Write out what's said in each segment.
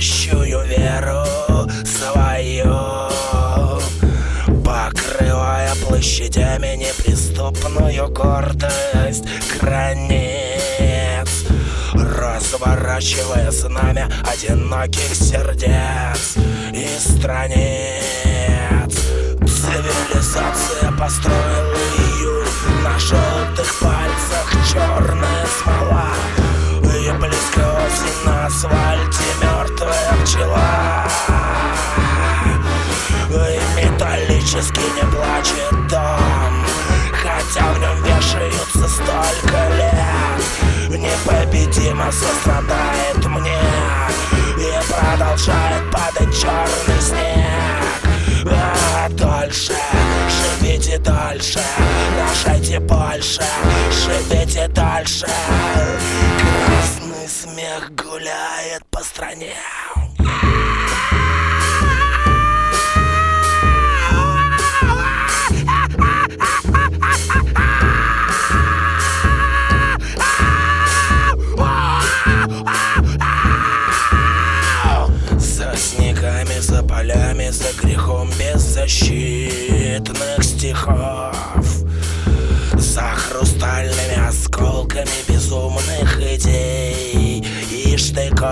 тащую веру свою, покрывая площадями неприступную гордость границ, разворачивая знамя одиноких сердец и страниц. Цивилизация построила июль, на желтых пальцах черная смола, и близко осень, на асфальте мертвая пчела, и металлически не плачет дом, хотя в нем вешаются столько лет. Непобедимо сострадает мне и продолжает падать черный снег. А дальше живите дальше, рожайте больше, живите дальше. Красный смех гуляет по стране. За снегами, за полями, за грехом беззащитных стихов, за хрустальными осколками безумных идей и штыков,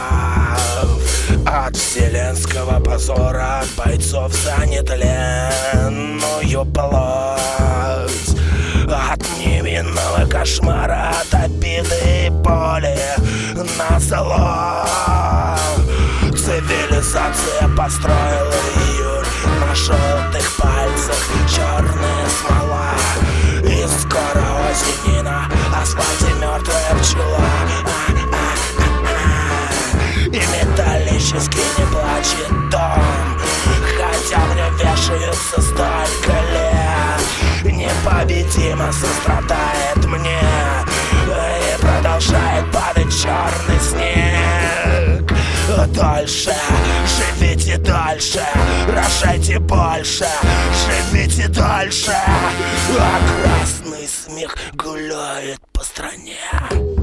от вселенского позора, от бойцов за нетленную плоть, от невинного кошмара, от обиды и боли на зло. Цивилизация построила июль, на желтых пальцах черная смола, и скоро осень, и на асфальте мертвая пчела. И металлически не плачет дом, хотя в нем вешаются столько лет. Непобедимо сострадает мне и продолжает падать черный снег. Дальше, живите дальше, рожайте больше, живите дальше. А красный смех гуляет по стране.